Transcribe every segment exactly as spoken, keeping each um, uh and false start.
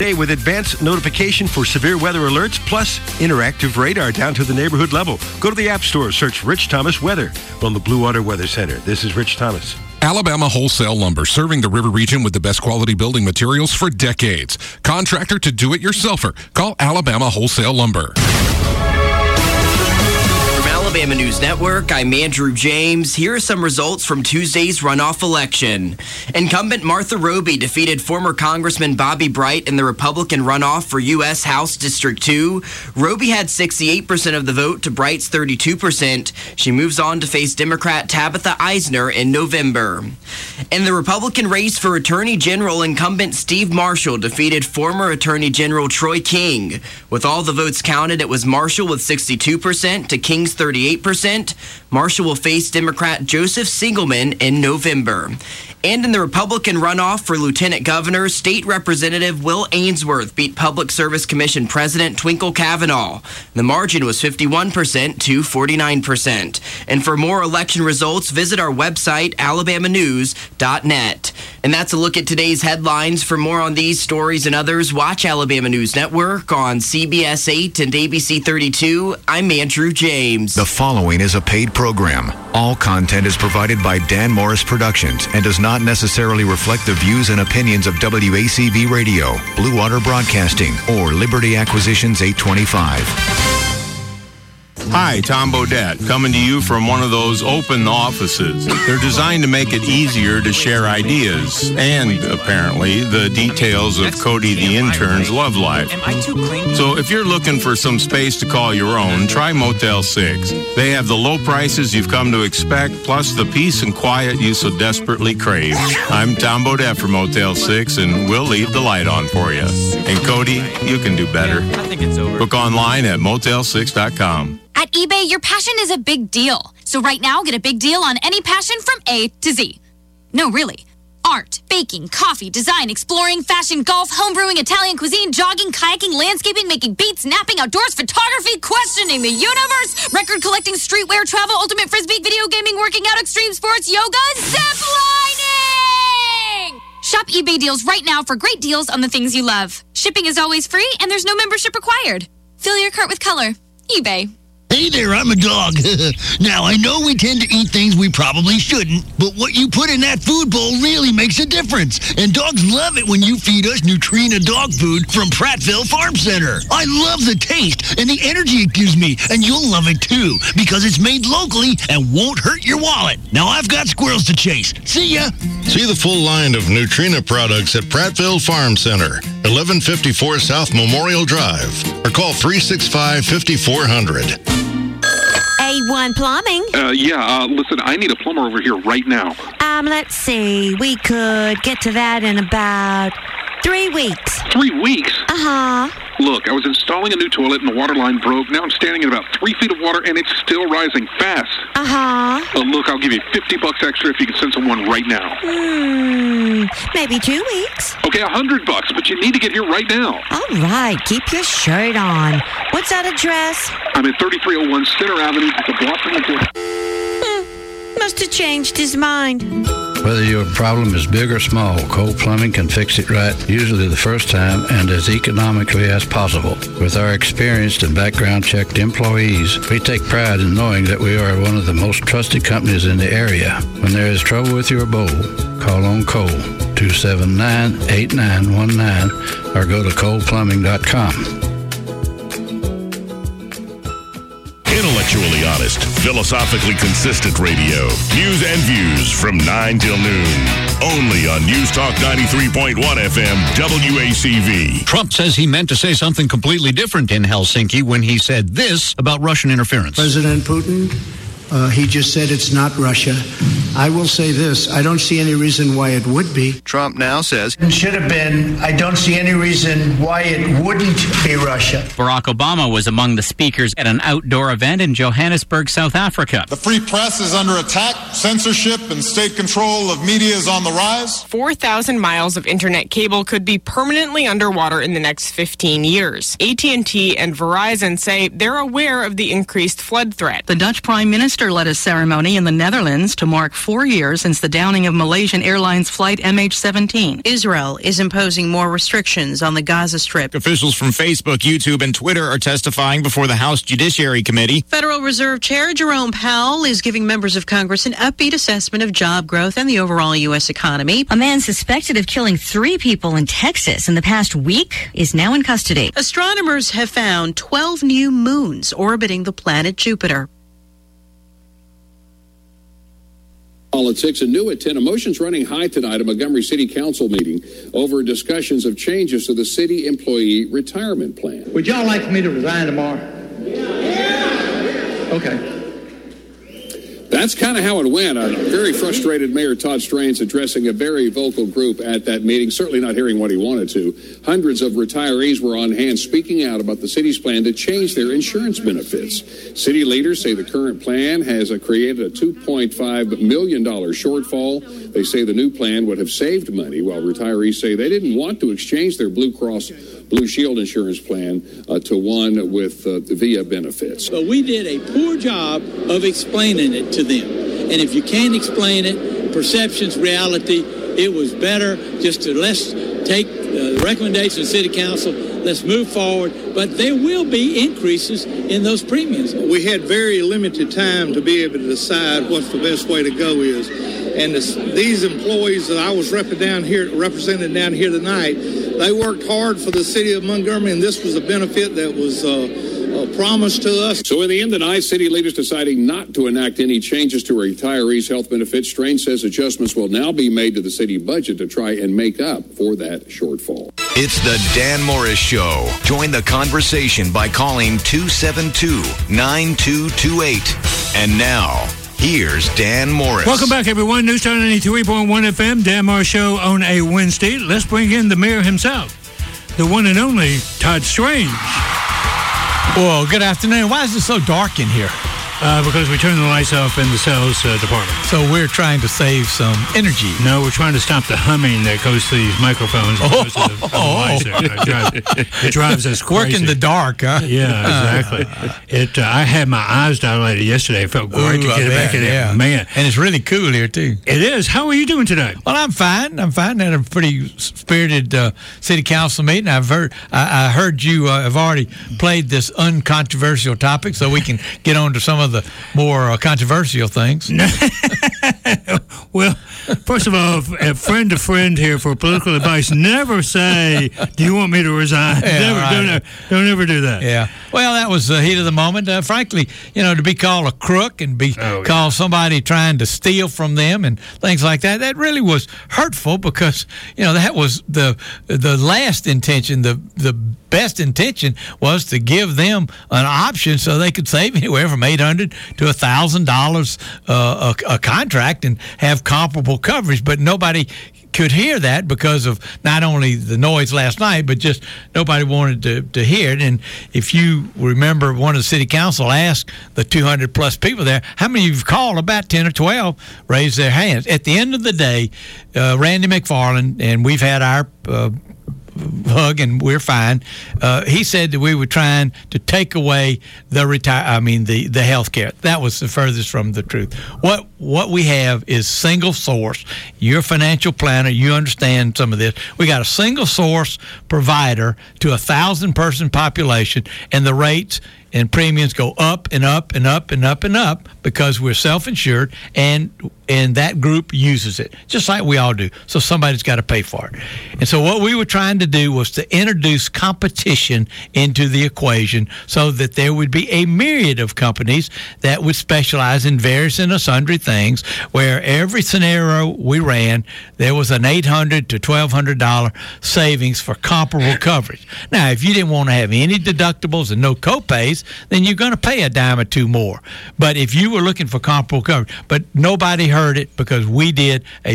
Today with advanced notification for severe weather alerts, plus interactive radar down to the neighborhood level. Go to the App Store, search Rich Thomas Weather from the Blue Water Weather Center. This is Rich Thomas. Alabama Wholesale Lumber, serving the river region with the best quality building materials for decades. Contractor to do-it-yourselfer. Call Alabama Wholesale Lumber. Alabama News Network, I'm Andrew James. Here are some results from Tuesday's runoff election. Incumbent Martha Roby defeated former Congressman Bobby Bright in the Republican runoff for U S House District two. Roby had sixty-eight percent of the vote to Bright's thirty-two percent. She moves on to face Democrat Tabitha Eisner in November. In the Republican race for Attorney General, incumbent Steve Marshall defeated former Attorney General Troy King. With all the votes counted, it was Marshall with sixty-two percent to King's thirty-eight percent. Marshall will face Democrat Joseph Siegelman in November. And in the Republican runoff for Lieutenant Governor, State Representative Will Ainsworth beat Public Service Commission President Twinkle Cavanaugh. The margin was fifty-one percent to forty-nine percent. And for more election results, visit our website, alabama news dot net. And that's a look at today's headlines. For more on these stories and others, watch Alabama News Network on C B S eight and A B C thirty-two. I'm Andrew James. The following is a paid program. All content is provided by Dan Morris Productions and does not necessarily reflect the views and opinions of W A C V Radio, Blue Water Broadcasting, or Liberty Acquisitions eight twenty-five. Hi, Tom Bodette, coming to you from one of those open offices. They're designed to make it easier to share ideas and, apparently, the details of Cody the intern's love life. So if you're looking for some space to call your own, try Motel six. They have the low prices you've come to expect, plus the peace and quiet you so desperately crave. I'm Tom Bodette from Motel six, and we'll leave the light on for you. And Cody, you can do better. I think it's over. Book online at motel six dot com. At eBay, your passion is a big deal. So right now, get a big deal on any passion from A to Z. No, really. Art, baking, coffee, design, exploring, fashion, golf, homebrewing, Italian cuisine, jogging, kayaking, landscaping, making beats, napping, outdoors, photography, questioning the universe, record collecting, streetwear, travel, ultimate frisbee, video gaming, working out, extreme sports, yoga, ziplining! Shop eBay deals right now for great deals on the things you love. Shipping is always free, and there's no membership required. Fill your cart with color. eBay. Hey there, I'm a dog. Now, I know we tend to eat things we probably shouldn't, but what you put in that food bowl really makes a difference. And dogs love it when you feed us Nutrena dog food from Prattville Farm Center. I love the taste and the energy it gives me, and you'll love it too, because it's made locally and won't hurt your wallet. Now, I've got squirrels to chase. See ya! See the full line of Nutrena products at Prattville Farm Center, eleven fifty-four South Memorial Drive, or call three six five, five four zero zero. A one Plumbing. Uh, yeah, uh, listen, I need a plumber over here right now. Um, let's see. We could get to that in about three weeks. Three weeks? Uh-huh. Look, I was installing a new toilet and the water line broke. Now I'm standing in about three feet of water and it's still rising fast. Uh-huh. Uh, look, I'll give you fifty bucks extra if you can send someone right now. Hmm, maybe two weeks. Okay, a hundred bucks, but you need to get here right now. All right, keep your shirt on. What's that address? I'm at thirty-three oh one Center Avenue, just a block from the door. Hmm, must have changed his mind. Whether your problem is big or small, Cole Plumbing can fix it right, usually the first time and as economically as possible. With our experienced and background-checked employees, we take pride in knowing that we are one of the most trusted companies in the area. When there is trouble with your bowl, call on Cole, two seven nine, eight nine one nine, or go to cole plumbing dot com. Intellectually honest, philosophically consistent radio. News and views from nine till noon. Only on News Talk ninety-three point one F M, W A C V. Trump says he meant to say something completely different in Helsinki when he said this about Russian interference. President Putin, uh, he just said it's not Russia. I will say this, I don't see any reason why it would be. Trump now says it should have been. I don't see any reason why it wouldn't be Russia. Barack Obama was among the speakers at an outdoor event in Johannesburg, South Africa. The free press is under attack. Censorship and state control of media is on the rise. four thousand miles of internet cable could be permanently underwater in the next fifteen years. A T and T and Verizon say they're aware of the increased flood threat. The Dutch Prime Minister led a ceremony in the Netherlands to mark four years since the downing of Malaysian Airlines flight M H seventeen. Israel is imposing more restrictions on the Gaza Strip. Officials from Facebook, YouTube, and Twitter are testifying before the House Judiciary Committee. Federal Reserve Chair Jerome Powell is giving members of Congress an upbeat assessment of job growth and the overall U S economy. A man suspected of killing three people in Texas in the past week is now in custody. Astronomers have found twelve new moons orbiting the planet Jupiter. Politics, a new at ten. Emotions running high tonight at Montgomery City Council meeting over discussions of changes to the city employee retirement plan. Would y'all like for me to resign tomorrow? Yeah. Okay. That's kind of how it went. A very frustrated Mayor Todd Strains addressing a very vocal group at that meeting, certainly not hearing what he wanted to. Hundreds of retirees were on hand speaking out about the city's plan to change their insurance benefits. City leaders say the current plan has uh, created a two point five million dollars shortfall. They say the new plan would have saved money, while retirees say they didn't want to exchange their Blue Cross Blue Shield insurance plan uh, to one with uh, via benefits. But we did a poor job of explaining it to them. And if you can't explain it, perception's reality, it was better just to let's take the recommendations of the City Council, let's move forward. But there will be increases in those premiums. We had very limited time to be able to decide what's the best way to go is. And this, these employees that I was rep- down here, represented down here tonight, they worked hard for the city of Montgomery, and this was a benefit that was uh, uh, promised to us. So in the end tonight, city leaders deciding not to enact any changes to retirees' health benefits. Strains says adjustments will now be made to the city budget to try and make up for that shortfall. It's the Dan Morris Show. Join the conversation by calling two seven two, nine two two eight. And now, here's Dan Morris. Welcome back, everyone. News Talk ninety-three point one F M, Dan Morris Show on a Wednesday. Let's bring in the mayor himself, the one and only Todd Strange. Well, good afternoon. Why is it so dark in here? Uh, because we turned the lights off in the sales uh, department. So we're trying to save some energy. No, we're trying to stop the humming that goes to these microphones. Oh, goes to the, the lights there. It, drives, it drives us crazy. Work in the dark, huh? Yeah, exactly. It. Uh, I had my eyes dilated yesterday. It felt great Ooh, to get it back in yeah. there. Man. And it's really cool here, too. It is. How are you doing today? Well, I'm fine. I'm fine. I had a pretty spirited uh, city council meeting. I've heard, I, I heard you uh, have already played this uncontroversial topic, so we can get on to some of the more uh, controversial things. Well, first of all, a friend to friend here for political advice, never say, do you want me to resign? Yeah, never, right. don't, don't ever do that. Yeah. Well, that was the heat of the moment. Uh, frankly, you know, to be called a crook and be oh, called yeah. somebody trying to steal from them and things like that, that really was hurtful because, you know, that was the the last intention, the the best intention was to give them an option so they could save anywhere from eight hundred dollars to one thousand dollars uh, a, a contract and have comparable coverage. But nobody could hear that because of not only the noise last night, but just nobody wanted to, to hear it. And if you remember, one of the city council asked the two hundred plus people there, how many of you called? About ten or twelve raised their hands. At the end of the day, uh, Randy McFarland, and we've had our uh, hug and we're fine. Uh, he said that we were trying to take away the retire. I mean the the health care. That was the furthest from the truth. What what we have is single source. You're a financial planner. You understand some of this. We got a single source provider to a thousand person population, and the rates and premiums go up and up and up and up and up because we're self-insured, and and that group uses it, just like we all do. So somebody's got to pay for it. And so what we were trying to do was to introduce competition into the equation so that there would be a myriad of companies that would specialize in various and sundry things, where every scenario we ran, there was an eight hundred dollars to twelve hundred dollars savings for comparable coverage. Now, if you didn't want to have any deductibles and no copays, then you're going to pay a dime or two more. But if you were looking for comparable coverage, but nobody heard it because we did a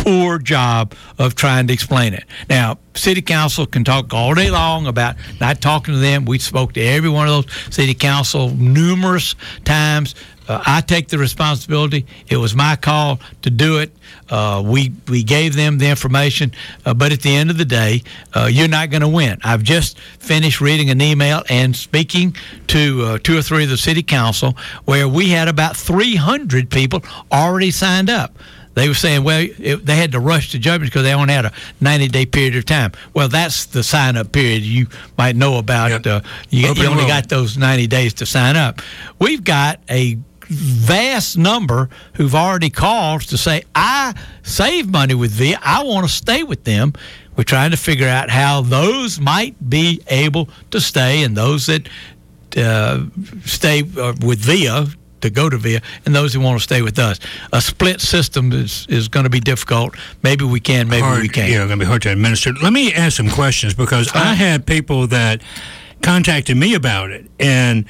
poor job of trying to explain it. Now, city council can talk all day long about not talking to them. We spoke to every one of those city council numerous times. Uh, I take the responsibility. It was my call to do it. Uh, we we gave them the information, uh, but at the end of the day, uh, you're not going to win. I've just finished reading an email and speaking to uh, two or three of the city council where we had about three hundred people already signed up. They were saying, well, it, they had to rush to judgment because they only had a ninety-day period of time. Well, that's the sign-up period you might know about. Yep. Uh, you, you only got those ninety days to sign up. We've got a vast number who've already called to say, I save money with Via. I want to stay with them. We're trying to figure out how those might be able to stay, and those that uh, stay uh, with Via to go to Via, and those who want to stay with us. A split system is, is going to be difficult. Maybe we can, maybe hard, we can't. Yeah, going to be hard to administer. Let me ask some questions, because uh, I had people that contacted me about it, and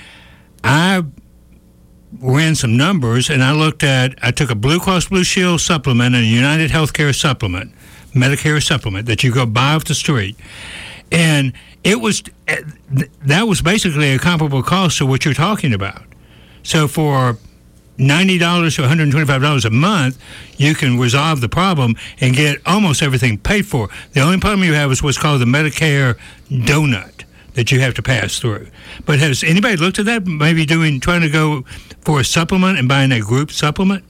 I ran some numbers, and I looked at, I took a Blue Cross Blue Shield supplement and a United Healthcare supplement, Medicare supplement that you go buy off the street, and it was, that was basically a comparable cost to what you're talking about. So for ninety dollars to one hundred twenty-five dollars a month, you can resolve the problem and get almost everything paid for. The only problem you have is what's called the Medicare donut that you have to pass through. But has anybody looked at that? Maybe doing trying to go for a supplement and buying a group supplement?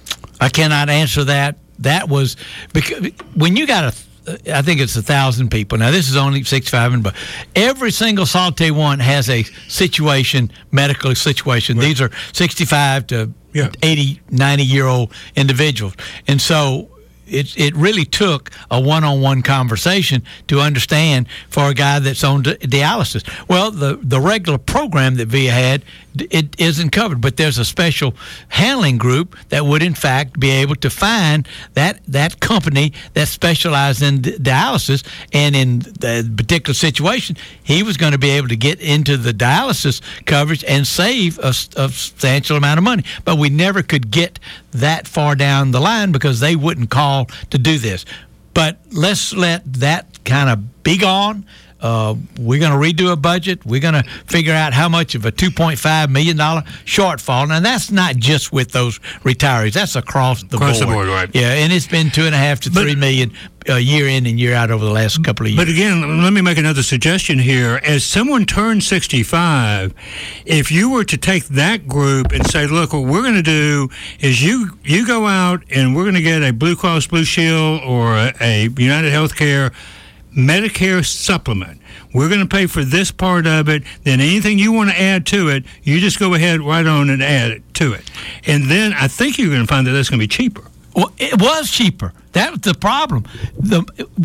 I cannot answer that. That was because when you got a, I think it's a thousand people. Now this is only sixty-five and but every single Saute one has a situation, medical situation. Right. These are sixty-five to yeah. eighty, ninety year old individuals, and so it it really took a one-on-one conversation to understand for a guy that's on di- dialysis. Well, the the regular program that Via had, it isn't covered, but there's a special handling group that would in fact be able to find that that company that specialized in di- dialysis, and in the particular situation he was going to be able to get into the dialysis coverage and save a, a substantial amount of money. But we never could get that far down the line because they wouldn't call to do this. But let's let that kind of be gone. Uh, we're going to redo a budget. We're going to figure out how much of a two point five million dollars shortfall. Now, that's not just with those retirees. That's across the across board. the board, right. Yeah, and it's been two and a half to but, three million uh, year in and year out over the last couple of years. But again, let me make another suggestion here. As someone turns sixty-five, if you were to take that group and say, look, what we're going to do is you you go out and we're going to get a Blue Cross Blue Shield or a, a United Healthcare Medicare supplement. We're going to pay for this part of it. Then anything you want to add to it, you just go ahead right on and add it to it. And then I think you're going to find that that's going to be cheaper. Well, it was cheaper. That was the problem. The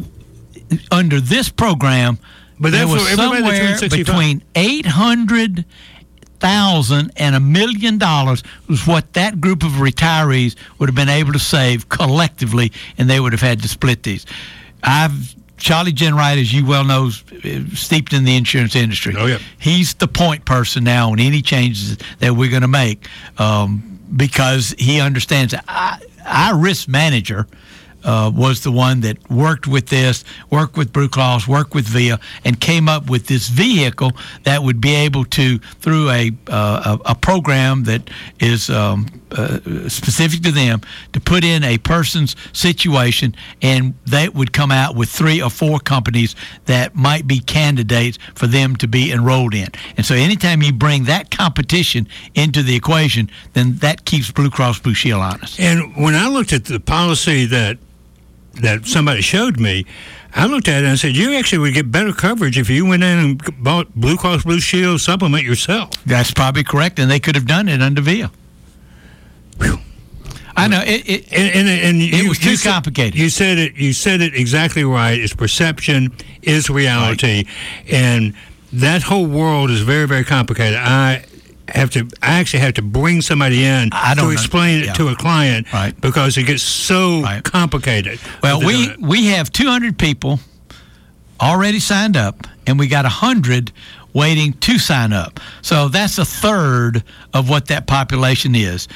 under this program, but there was somewhere between eight hundred thousand and a million dollars was what that group of retirees would have been able to save collectively, and they would have had to split these. I've Charlie Jenwright, as you well know, steeped in the insurance industry. Oh, yeah. He's the point person now on any changes that we're going to make um, because he understands that I, our risk manager uh, was the one that worked with this, worked with Blue Cross, worked with Via, and came up with this vehicle that would be able to, through a uh, a, a program that is um, uh, specific to them, to put in a person's situation, and they would come out with three or four companies that might be candidates for them to be enrolled in. And so anytime you bring that competition into the equation, then that keeps Blue Cross Blue Shield honest. And when I looked at the policy that that somebody showed me, I looked at it and I said, you actually would get better coverage if you went in and bought Blue Cross Blue Shield supplement yourself. That's probably correct, and they could have done it under Via. Whew. I know it. it and, and, and it you, was too you said, complicated. You said it. You said it exactly right. It's perception is reality, right. And that whole world is very, very complicated. I have to. I actually have to bring somebody in to explain it yeah. to a client, right. because it gets so right. complicated. Well, we we have two hundred people already signed up, and we got one hundred waiting to sign up. So that's a third of what that population is.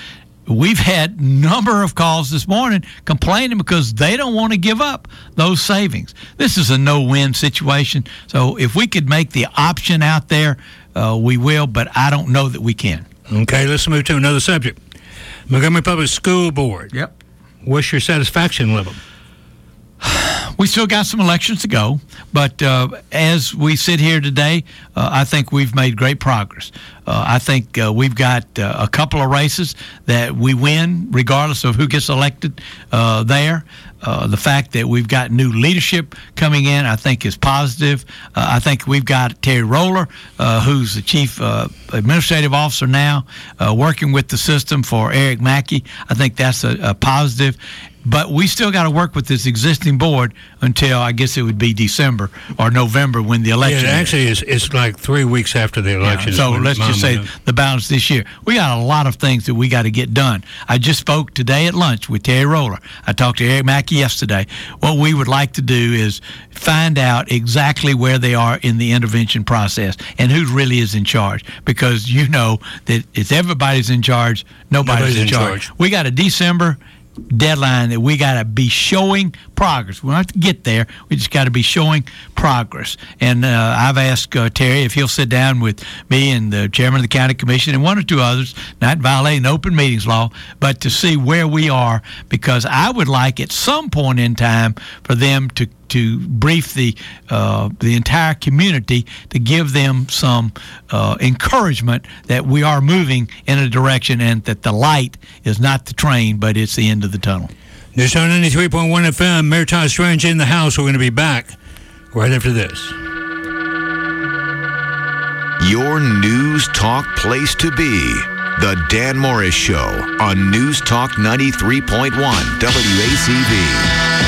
we've had number of calls this morning complaining because they don't want to give up those savings. This is a no-win situation. So if we could make the option out there, uh, we will, but I don't know that we can. Okay, let's move to another subject. Montgomery Public School Board. Yep. What's your satisfaction level? We still got some elections to go, but uh, as we sit here today, uh, I think we've made great progress. Uh, I think uh, we've got uh, a couple of races that we win regardless of who gets elected uh, there. Uh, the fact that we've got new leadership coming in, I think, is positive. Uh, I think we've got Terry Roller, uh, who's the chief uh, administrative officer now, uh, working with the system for Eric Mackey. I think that's a, a positive. But we still got to work with this existing board until, I guess it would be December or November when the election Yeah, is. actually, it's, it's like three weeks after the election. Yeah, so is when let's just Mama say knows. the balance this year. We got a lot of things that we got to get done. I just spoke today at lunch with Terry Roller. I talked to Eric Mackey yesterday. What we would like to do is find out exactly where they are in the intervention process and who really is in charge. Because you know that if everybody's in charge, nobody's, Nobody's in, in charge. charge. We got a December deadline that we got to be showing progress. We don't have to get there. We just got to be showing progress. And uh, I've asked uh, Terry if he'll sit down with me and the chairman of the county commission and one or two others, not violating the open meetings law, but to see where we are, because I would like at some point in time for them to to brief the uh, the entire community to give them some uh, encouragement that we are moving in a direction and that the light is not the train, but it's the end of the tunnel. News on ninety-three point one F M, Mayor Todd Strange in the house. We're going to be back right after this. Your News Talk place to be. The Dan Morris Show on News Talk ninety-three point one W A C V.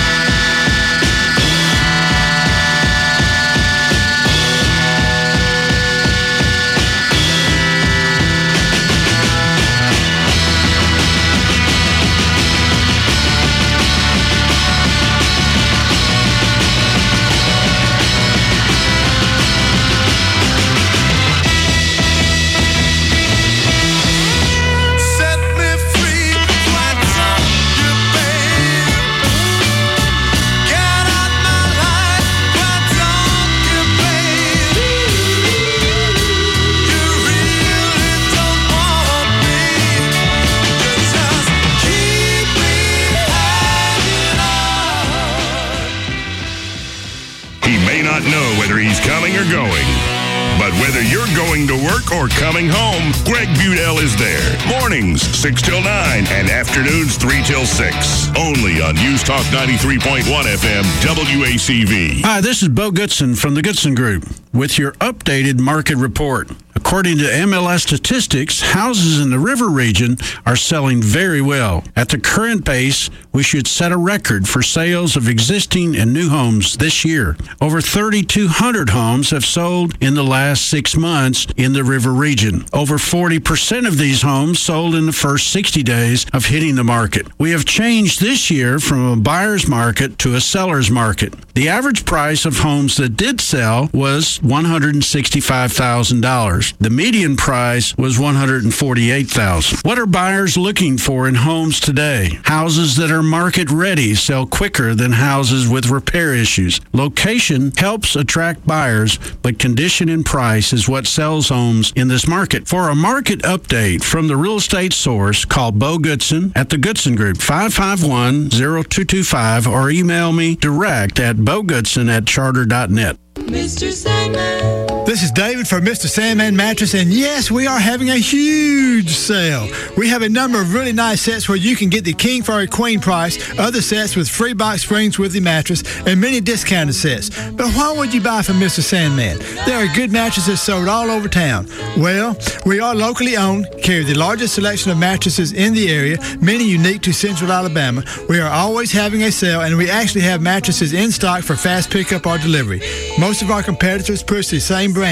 Coming or going. But whether you're going to work or coming home, Greg Budell is there. Mornings, six till nine, and afternoons, three till six. Only on News Talk ninety-three point one F M, W A C V. Hi, this is Bo Goodson from the Goodson Group with your updated market report. According to M L S statistics, houses in the river region are selling very well. At the current pace, we should set a record for sales of existing and new homes this year. Over thirty-two hundred homes have sold in the last six months in the river region. Over forty percent of these homes sold in the first sixty days of hitting the market. We have changed this year from a buyer's market to a seller's market. The average price of homes that did sell was one hundred sixty-five thousand dollars. The median price was one hundred forty-eight thousand dollars. What are buyers looking for in homes today? Houses that are market ready sell quicker than houses with repair issues. Location helps attract buyers, but condition and price is what sells homes in this market. For a market update from the real estate source, call Bo Goodson at the Goodson Group, five five one, zero two two five, or email me direct at bogoodson at charter dot net. Mister Sandman. This is David from Mister Sandman Mattress, and yes, we are having a huge sale. We have a number of really nice sets where you can get the king for a queen price, other sets with free box springs with the mattress, and many discounted sets. But why would you buy from Mister Sandman? There are good mattresses sold all over town. Well, we are locally owned, carry the largest selection of mattresses in the area, many unique to Central Alabama. We are always having a sale, and we actually have mattresses in stock for fast pickup or delivery. Most of our competitors push the same brands.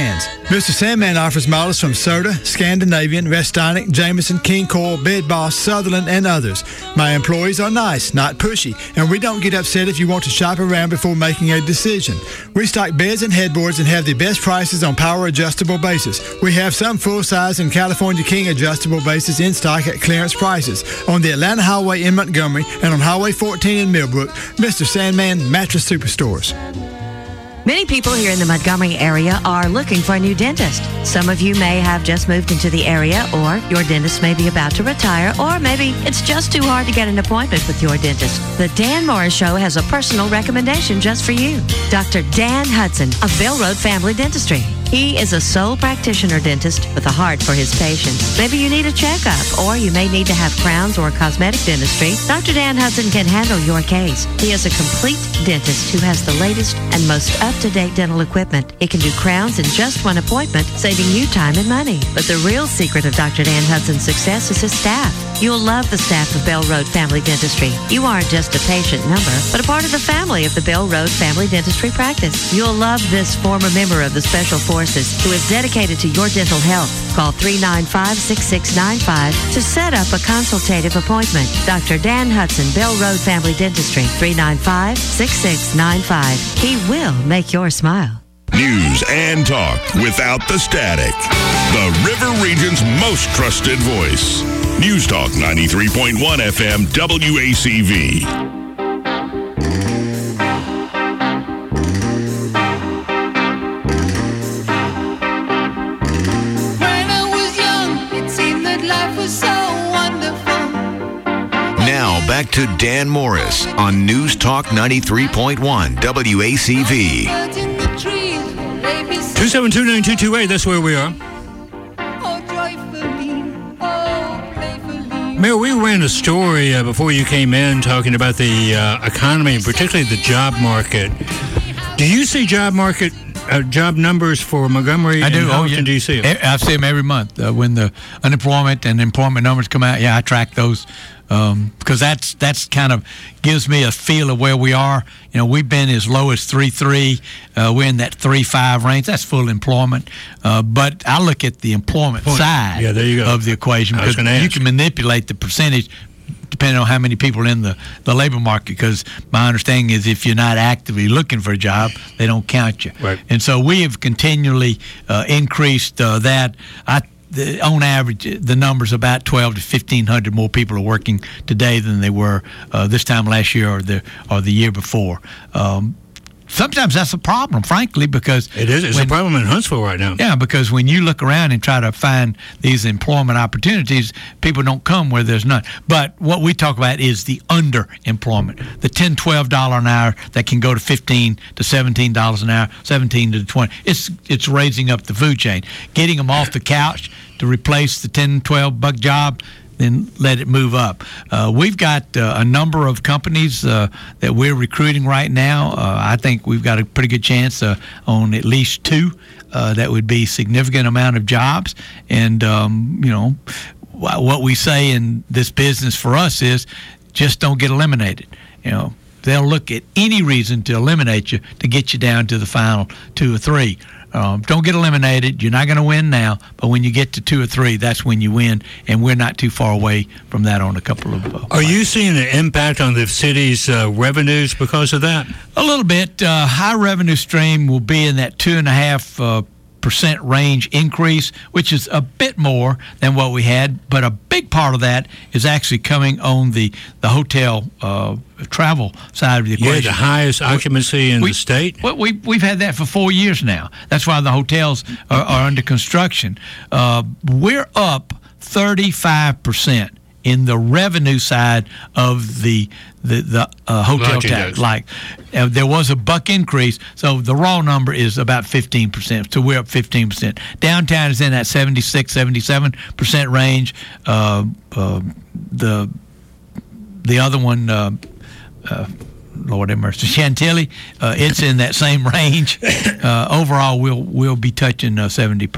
Mister Sandman offers models from Serta, Scandinavian, Restonic, Jameson, King Coil, Bed Boss, Sutherland, and others. My employees are nice, not pushy, and we don't get upset if you want to shop around before making a decision. We stock beds and headboards and have the best prices on power adjustable bases. We have some full-size and California King adjustable bases in stock at clearance prices on the Atlanta Highway in Montgomery and on Highway fourteen in Millbrook. Mister Sandman Mattress Superstores. Many people here in the Montgomery area are looking for a new dentist. Some of you may have just moved into the area, or your dentist may be about to retire, or maybe it's just too hard to get an appointment with your dentist. The Dan Morris Show has a personal recommendation just for you. Doctor Dan Hudson of Bell Road Family Dentistry. He is a sole practitioner dentist with a heart for his patients. Maybe you need a checkup, or you may need to have crowns or cosmetic dentistry. Doctor Dan Hudson can handle your case. He is a complete dentist who has the latest and most up-to-date dental equipment. He can do crowns in just one appointment, saving you time and money. But the real secret of Doctor Dan Hudson's success is his staff. You'll love the staff of Bell Road Family Dentistry. You aren't just a patient number, but a part of the family of the Bell Road Family Dentistry practice. You'll love this former member of the Special Forces who is dedicated to your dental health. Call three nine five, six six nine five to set up a consultative appointment. Doctor Dan Hudson, Bell Road Family Dentistry, three nine five, six six nine five. He will make your smile. News and talk without the static. The River Region's most trusted voice. News Talk ninety-three point one F M W A C V. Now back to Dan Morris on News Talk ninety-three point one W A C V. two seven two, nine two two eight, that's where we are. Mayor, we ran a story uh, before you came in talking about the uh, economy, particularly the job market. Do you see job market uh, job numbers for Montgomery I do. and Oh, Houston? yeah. Do you see them? I see them every month uh, when the unemployment and employment numbers come out. Yeah, I track those um, because that's that's kind of gives me a feel of where we are. You know, we've been as low as three three. Uh, we're in that three five range. That's full employment. Uh, but I look at the employment Point. side Yeah, there you go. of the equation I was because gonna you ask. can manipulate the percentage depending on how many people are in the, the labor market, because my understanding is if you're not actively looking for a job, they don't count you. Right. And so we have continually uh, increased uh, that. I The, on average, the number's about twelve to fifteen hundred more people are working today than they were uh, this time last year or the or the year before. Um, sometimes that's a problem, frankly, because It is. It's when- a problem in Huntsville right now. Yeah, because when you look around and try to find these employment opportunities, people don't come where there's none. But what we talk about is the underemployment, the ten dollars, twelve dollars an hour that can go to fifteen to seventeen dollars an hour, seventeen to twenty. It's it's raising up the food chain, getting them off the couch to replace the ten, twelve buck job, then let it move up. Uh, we've got uh, a number of companies uh, that we're recruiting right now. Uh, I think we've got a pretty good chance uh, on at least two. Uh, that would be significant amount of jobs. And, um, you know, wh- what we say in this business for us is just don't get eliminated. You know, they'll look at any reason to eliminate you to get you down to the final two or three. Um, don't get eliminated. You're not going to win now, but when you get to two or three, that's when you win, and we're not too far away from that on a couple of. Uh, Are you seeing an impact on the city's uh, revenues because of that? A little bit. Uh, high revenue stream will be in that two and a half uh, percent range increase, which is a bit more than what we had. But a big part of that is actually coming on the the hotel uh, travel side of the equation. Yeah, the highest occupancy in we, the state. Well, we we've had that for four years now. That's why the hotels are, are under construction. Uh, we're up thirty-five percent in the revenue side of the the, the uh, hotel Lodging tax. tax. Like uh, there was a buck increase, so the raw number is about fifteen percent. So we're up fifteen percent. Downtown is in that seventy-six, seventy-seven percent range. Uh, uh, the the other one. Uh, uh, Lord have mercy, Chantilly. Uh, it's in that same range. Uh, overall, we'll we'll be touching uh, seventy percent.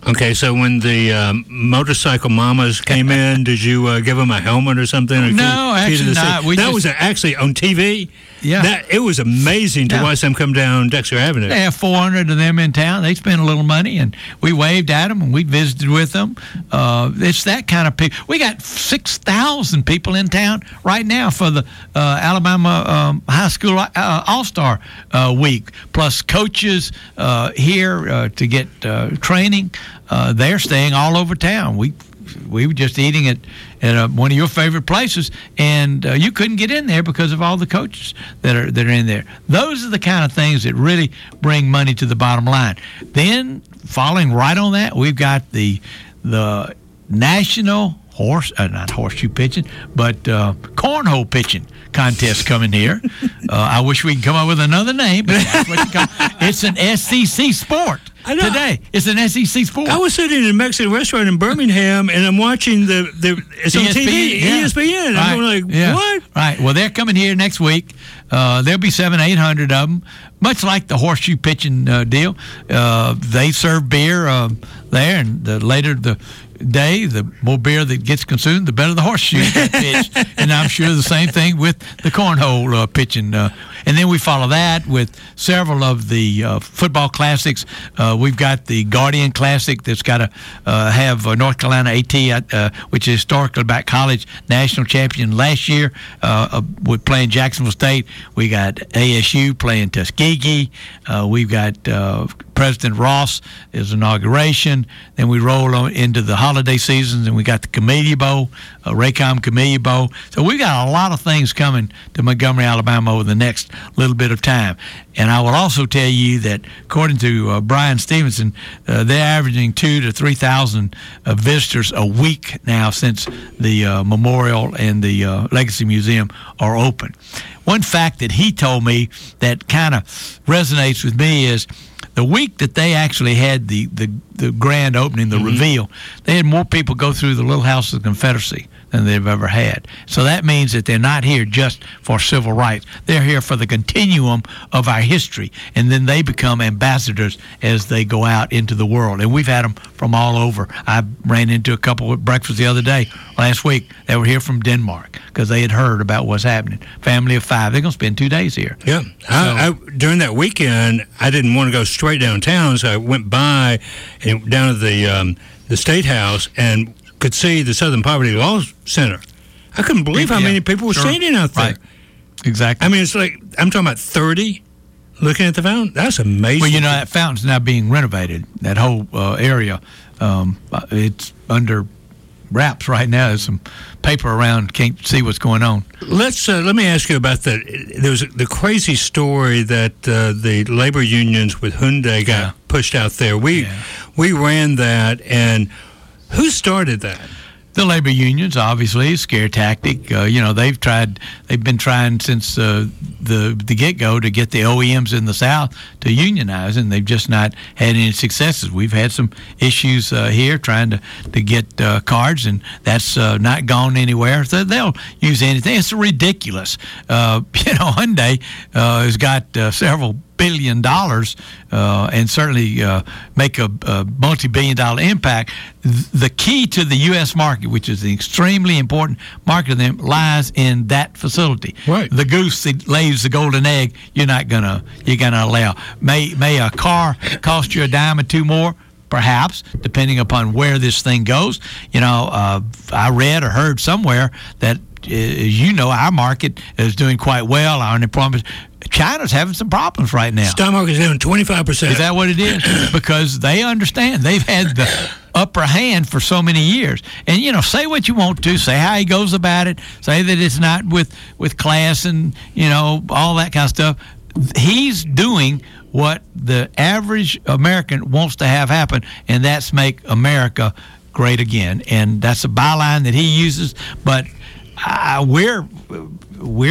Okay, so when the um, motorcycle mamas came in, did you uh, give them a helmet or something? Or No, key, key actually not. We that just, was actually on T V. Yeah. That, it was amazing to Yeah. watch them come down Dexter Avenue. They have four hundred of them in town. They spent a little money, and we waved at them, and we visited with them. Uh, it's that kind of people. We got six thousand people in town right now for the uh, Alabama um, High School uh, All-Star uh, Week, plus coaches uh, here uh, to get uh, training. Uh, they're staying all over town. We we were just eating at, at uh, one of your favorite places, and uh, you couldn't get in there because of all the coaches that are that are in there. Those are the kind of things that really bring money to the bottom line. Then, following right on that, we've got the the national horse, uh, not horseshoe pitching, but uh, cornhole pitching contest coming here. uh, I wish we could come up with another name, but that's what you call it. It's an S E C sport. I know. Today, it's an S E C sport. I was sitting in a Mexican restaurant in Birmingham, and I'm watching the, the it's on T V, yeah. E S P N. Right. I'm going like, Yeah. what? Right. Well, they're coming here next week. Uh, there'll be seven, eight hundred of them, much like the horseshoe pitching uh, deal. Uh, they serve beer uh, there, and the later the day, the more beer that gets consumed, the better the horseshoe get pitched. And I'm sure the same thing with the cornhole uh, pitching. Uh, and then we follow that with several of the uh, football classics. Uh, we've got the Guardian Classic that's got to uh, have uh, North Carolina AT, uh, which is historically back college national champion last year. Uh, uh, we're playing Jacksonville State. We got A S U playing Tuskegee. Uh, we've got uh, President Ross is inauguration. Then we roll on into the holiday seasons, and we got the Camellia Bowl, uh, Raycom Camellia Bowl. So we got a lot of things coming to Montgomery, Alabama over the next little bit of time. And I will also tell you that according to uh, Brian Stevenson, uh, they're averaging two to three thousand uh, visitors a week now since the uh, memorial and the uh, Legacy Museum are open. One fact that he told me that kind of resonates with me is the week that they actually had the, the, the grand opening, the mm-hmm. reveal, they had more people go through the Little House of the Confederacy than they've ever had. So that means that they're not here just for civil rights. They're here for the continuum of our history, and then they become ambassadors as they go out into the world. And we've had them from all over. I ran into a couple at breakfast the other day, last week. They were here from Denmark because they had heard about what's happening. Family of five. They're going to spend two days here. Yeah. So, I, I, during that weekend, I didn't want to go straight downtown, so I went by and down to the um, the State House and could see the Southern Poverty Law Center. I couldn't believe how yeah, many people were sure. standing out there. Right. Exactly. I mean, it's like, I'm talking about thirty looking at the fountain. That's amazing. Well, you know, that fountain's now being renovated, that whole uh, area. Um, it's under wraps right now. There's some paper around, can't see what's going on. Let's uh, let me ask you about that. There was the crazy story that uh, the labor unions with Hyundai got yeah. pushed out there. We yeah. we ran that, and who started that? The labor unions, obviously, scare tactic. Uh, you know, they've tried. They've been trying since uh, the the get go to get the O E Ms in the South to unionize, and they've just not had any successes. We've had some issues uh, here trying to to get uh, cards, and that's uh, not gone anywhere. So they'll use anything. It's ridiculous. Uh, you know, Hyundai uh, has got uh, several billion dollars uh, and certainly uh, make a, a multi-billion dollar impact. The key to the U S market, which is an extremely important market to them, lies in that facility. Right. The goose that lays the golden egg, you're not gonna you're gonna allow. May may a car cost you a dime or two more? Perhaps, depending upon where this thing goes. You know, uh, I read or heard somewhere that, as you know, our market is doing quite well. Our unemployment. China's having some problems right now. Stock market's down twenty-five percent. Is that what it is? Because they understand. They've had the upper hand for so many years. And, you know, say what you want to. Say how he goes about it. Say that it's not with, with class and, you know, all that kind of stuff. He's doing what the average American wants to have happen, and that's make America great again. And that's a byline that he uses. But uh, we're we're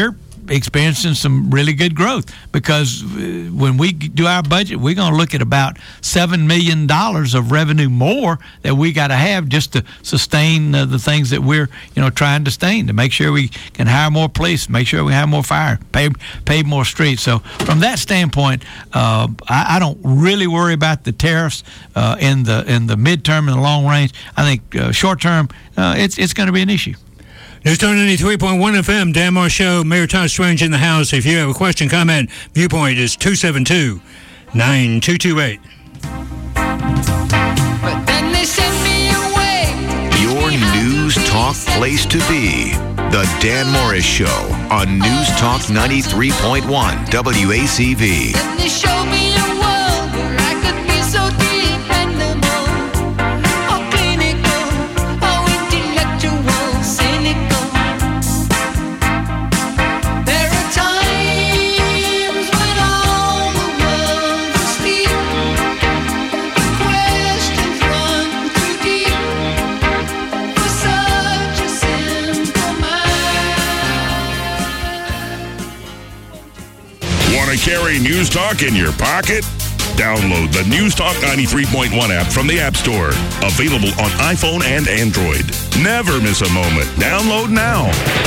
experiencing some really good growth, because when we do our budget, we're going to look at about seven million dollars of revenue more that we got to have just to sustain uh, the things that we're, you know, trying to sustain, to make sure we can hire more police, make sure we have more fire, pay, pay more streets. So from that standpoint, uh, I, I don't really worry about the tariffs uh, in the in the midterm and the long range. I think uh, short term, uh, it's it's going to be an issue. News Talk ninety-three point one F M, Dan Morris Show, Mayor Todd Strange in the house. If you have a question, comment, viewpoint is two seven two, nine two two eight. Your News Talk place to be. The Dan Morris Show on News Talk ninety-three point one W A C V. Carry News Talk in your pocket? Download the News Talk ninety-three point one app from the App Store. Available on iPhone and Android. Never miss a moment. Download now.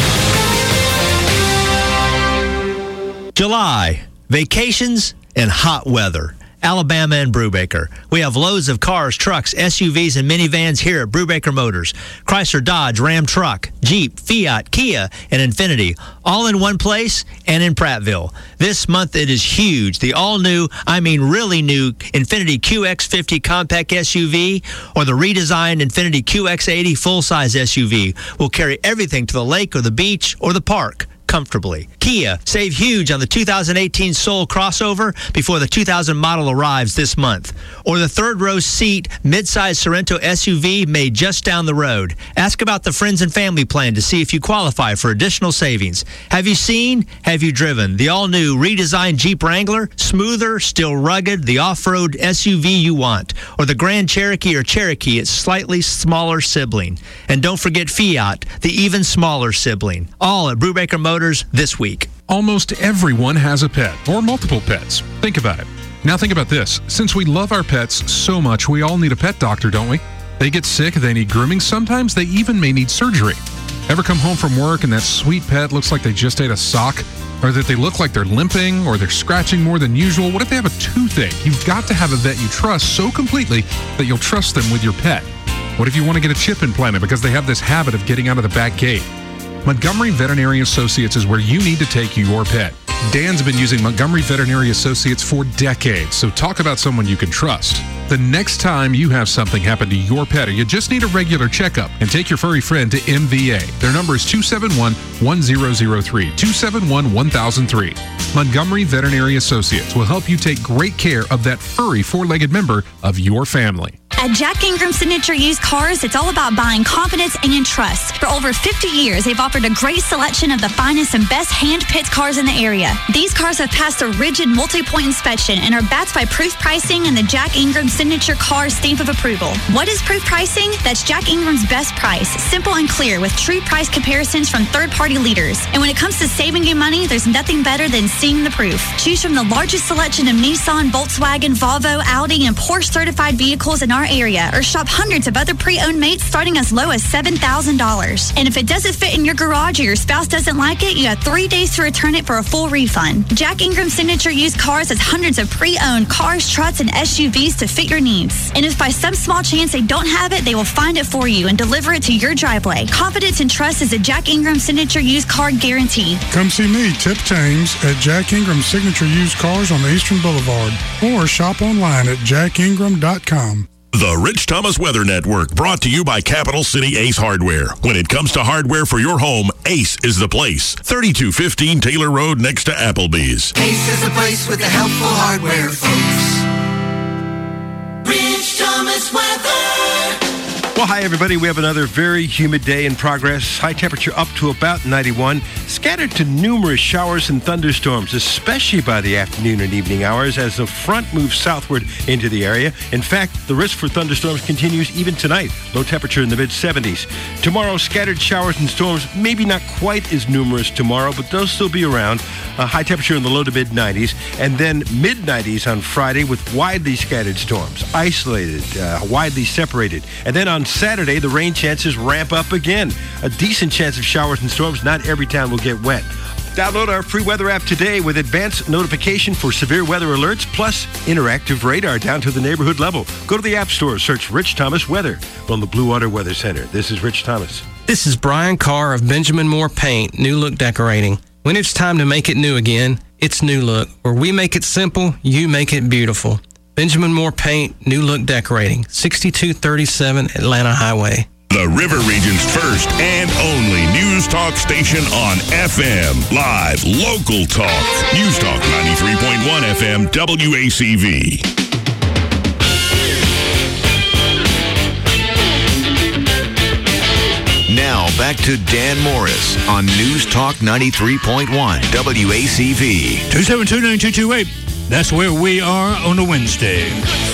July, vacations and hot weather. Alabama and Brubaker. We have loads of cars, trucks, S U Vs, and minivans here at Brubaker Motors. Chrysler, Dodge, Ram Truck, Jeep, Fiat, Kia, and Infiniti. All in one place and in Prattville. This month it is huge. The all-new, I mean really new, Infiniti Q X fifty Compact S U V or the redesigned Infiniti Q X eighty full-size S U V will carry everything to the lake or the beach or the park comfortably. Kia, save huge on the two thousand eighteen Soul crossover before the two thousand model arrives this month. Or the third row seat midsize Sorento S U V made just down the road. Ask about the friends and family plan to see if you qualify for additional savings. Have you seen? Have you driven? The all-new redesigned Jeep Wrangler, smoother, still rugged, the off-road S U V you want. Or the Grand Cherokee or Cherokee, its slightly smaller sibling. And don't forget Fiat, the even smaller sibling. All at Brubaker Motors this week. Almost everyone has a pet or multiple pets. Think about it. Now think about this. Since we love our pets so much, we all need a pet doctor, don't we? They get sick, they need grooming, sometimes they even may need surgery. Ever come home from work and that sweet pet looks like they just ate a sock? Or that they look like they're limping or they're scratching more than usual? What if they have a toothache? You've got to have a vet you trust so completely that you'll trust them with your pet. What if you want to get a chip implanted because they have this habit of getting out of the back gate? Montgomery Veterinary Associates is where you need to take your pet. Dan's been using Montgomery Veterinary Associates for decades, so talk about someone you can trust. The next time you have something happen to your pet or you just need a regular checkup, and take your furry friend to M V A. Their number is two seven one, one zero zero three, two seven one, one thousand three. Montgomery Veterinary Associates will help you take great care of that furry four-legged member of your family. At Jack Ingram Signature Used Cars, it's all about buying confidence and trust. For over fifty years, they've offered a great selection of the finest and best hand-picked cars in the area. These cars have passed a rigid multi-point inspection and are backed by proof pricing and the Jack Ingram Signature Car stamp of approval. What is proof pricing? That's Jack Ingram's best price, simple and clear with true price comparisons from third-party leaders. And when it comes to saving you money, there's nothing better than seeing the proof. Choose from the largest selection of Nissan, Volkswagen, Volvo, Audi, and Porsche certified vehicles in our area, or shop hundreds of other pre-owned mates starting as low as seven thousand dollars. And if it doesn't fit in your garage or your spouse doesn't like it, you have three days to return it for a full refund. Jack Ingram Signature Used Cars has hundreds of pre-owned cars, trucks, and S U Vs to fit your needs. And if by some small chance they don't have it, they will find it for you and deliver it to your driveway. Confidence and trust is a Jack Ingram Signature Used Car guarantee. Come see me, Tip James, at Jack Ingram Signature Used Cars on the Eastern Boulevard, or shop online at jack ingram dot com. The Rich Thomas Weather Network, brought to you by Capital City Ace Hardware. When it comes to hardware for your home, Ace is the place. thirty-two fifteen Taylor Road next to Applebee's. Ace is the place with the helpful hardware, folks. Rich Thomas Weather. Well, hi, everybody. We have another very humid day in progress. High temperature up to about ninety-one. Scattered to numerous showers and thunderstorms, especially by the afternoon and evening hours as the front moves southward into the area. In fact, the risk for thunderstorms continues even tonight. Low temperature in the mid-seventies. Tomorrow, scattered showers and storms, maybe not quite as numerous tomorrow, but they'll still be around. Uh, high temperature in the low to mid-nineties. And then mid-nineties on Friday with widely scattered storms, isolated, uh, widely separated. And then on Saturday, the rain chances ramp up again. A decent chance of showers and storms. Not every town will get wet. Download our free weather app today with advanced notification for severe weather alerts, plus interactive radar down to the neighborhood level. Go to the App Store, search Rich Thomas Weather from the Blue Water Weather Center. This is Rich Thomas. This is Brian Carr of Benjamin Moore Paint, New Look Decorating. When it's time to make it new again, it's New Look. Where we make it simple, you make it beautiful. Benjamin Moore Paint, New Look Decorating, sixty-two thirty-seven Atlanta Highway. The River Region's first and only news talk station on F M. Live, local talk. News Talk ninety-three point one F M, W A C V. Now back to Dan Morris on News Talk ninety-three point one W A C V. two seven two, nine two two eight. That's where we are on a Wednesday.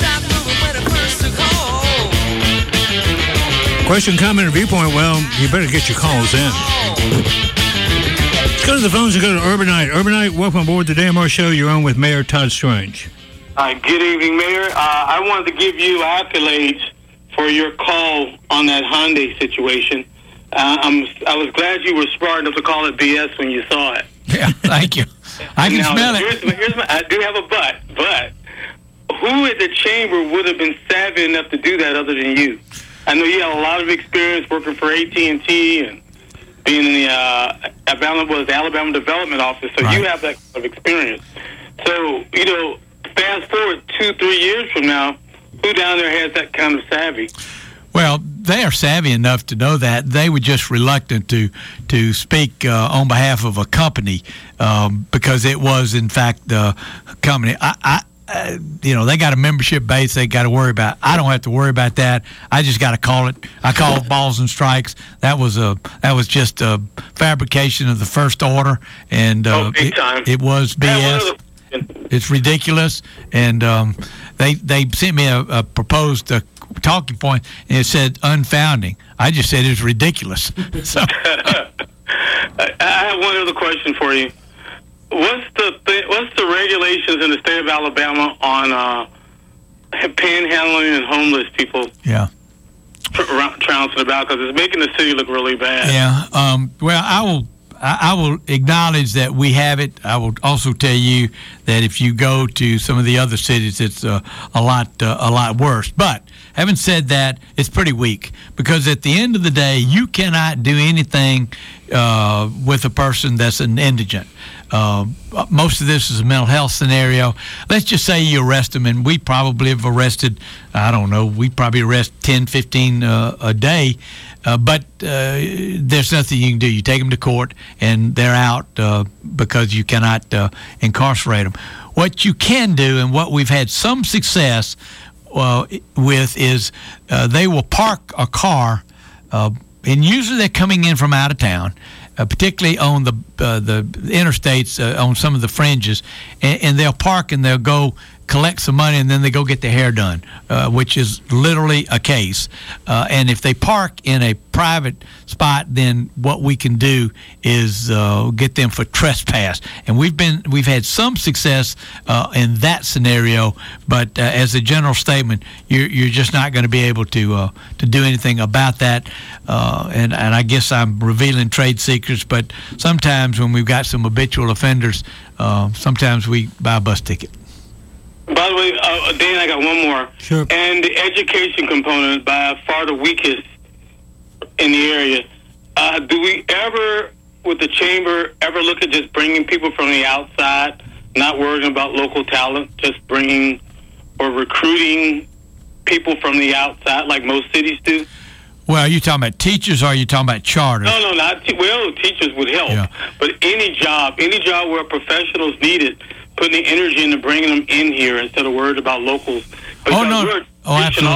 Question, comment, or viewpoint? Well, you better get your calls in. Let's go to the phones and go to Urbanite. Urbanite, welcome aboard the Dan Morris Show. You're on with Mayor Todd Strange. Hi, good evening, Mayor. Uh, I wanted to give you accolades for your call on that Hyundai situation. Uh, I'm, I was glad you were smart enough to call it B S when you saw it. Yeah, thank you. I can now, smell here's, it. Here's my, I do have a but, but who at the chamber would have been savvy enough to do that other than you? I know you have a lot of experience working for A T and T and being in the uh, Alabama, was the Alabama Development Office, so right. You have that kind of experience. So, you know, fast forward two, three years from now, who down there has that kind of savvy? Well, they are savvy enough to know that. They were just reluctant to to speak uh, on behalf of a company um, because it was, in fact, the company. I, I uh, you know, they got a membership base they got to worry about. I don't have to worry about that. I just got to call it. I call balls and strikes. That was a that was just a fabrication of the first order, and uh, oh, big time. It, it was B S. It's ridiculous, and um, they they sent me a, a proposed uh, talking point, and it said unfounding. I just said it's ridiculous. So I have one other question for you. What's the th- what's the regulations in the state of Alabama on uh, panhandling and homeless people? Yeah, tr- trouncing about because it's making the city look really bad. Yeah. Um, well, I will. I will acknowledge that we have it. I will also tell you that if you go to some of the other cities, it's uh, a lot uh, a lot worse. But having said that, it's pretty weak because at the end of the day, you cannot do anything uh, with a person that's an indigent. Uh, most of this is a mental health scenario. Let's just say you arrest them, and we probably have arrested, I don't know, we probably arrest ten, fifteen uh, a day. Uh, but uh, there's nothing you can do. You take them to court, and they're out uh, because you cannot uh, incarcerate them. What you can do, and what we've had some success uh, with, is uh, they will park a car, uh, and usually they're coming in from out of town, uh, particularly on the uh, the interstates, uh, on some of the fringes, and, and they'll park and they'll go collect some money, and then they go get their hair done, uh, which is literally a case. Uh, and if they park in a private spot, then what we can do is uh, get them for trespass. And we've been we've had some success uh, in that scenario, but uh, as a general statement, you're you're just not going to be able to uh, to do anything about that. Uh, and and I guess I'm revealing trade secrets, but sometimes when we've got some habitual offenders, uh, sometimes we buy a bus ticket. By the way, uh, Dan, I got one more. Sure. And the education component, by far the weakest in the area. Uh, do we ever, with the chamber, ever look at just bringing people from the outside, not worrying about local talent, just bringing or recruiting people from the outside like most cities do? Well, are you talking about teachers or are you talking about charters? No, no, not te- well, teachers would help. Yeah. But any job, any job where professionals need it, putting the energy into bringing them in here instead of worried about locals. Oh, no. Oh, absolutely. Off,